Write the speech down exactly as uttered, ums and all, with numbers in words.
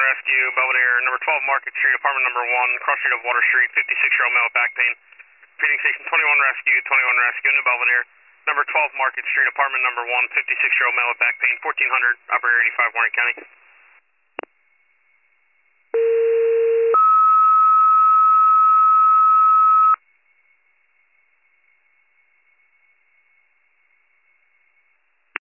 Rescue, Belvedere, number twelve Market Street, apartment number one, cross street of Water Street, fifty-six-year-old male with back pain. Feeding station twenty-one Rescue, twenty-one Rescue, New Belvedere, number twelve Market Street, apartment number one, fifty-six-year-old male with back pain, fourteen hundred, operator eighty-five, Warren County.